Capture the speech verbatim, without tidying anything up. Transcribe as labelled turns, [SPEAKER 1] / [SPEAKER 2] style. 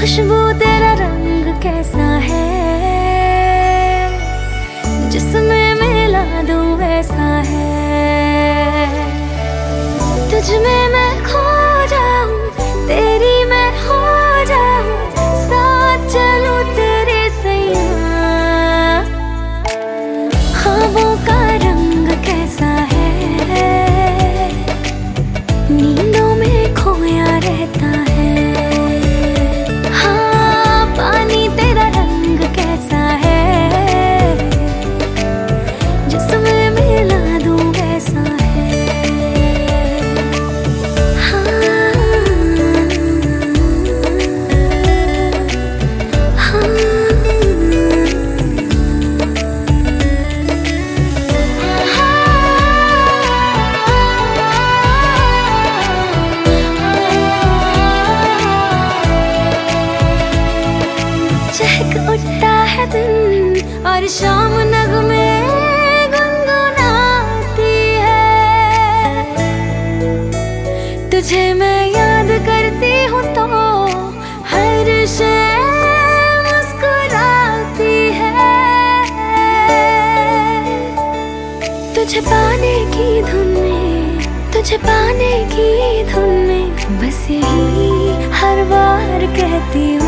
[SPEAKER 1] खुशबू तेरा रंग कैसा है, जिसमें मिला दूं वैसा है। तुझ में मैं खो जाऊं, तेरी मैं हो जाऊं, साथ चलूं तेरे सैयां। ख्वाबों का रंग कैसा है, नींदों में खोया रहता है। चहक उठता है दिन और शाम नगमे गुनगुनाती है। तुझे मैं याद करती हूँ तो हर शय मुस्कुराती है। तुझे पाने की धुन में, तुझे पाने की धुन में बस यही हर बार कहती हूँ।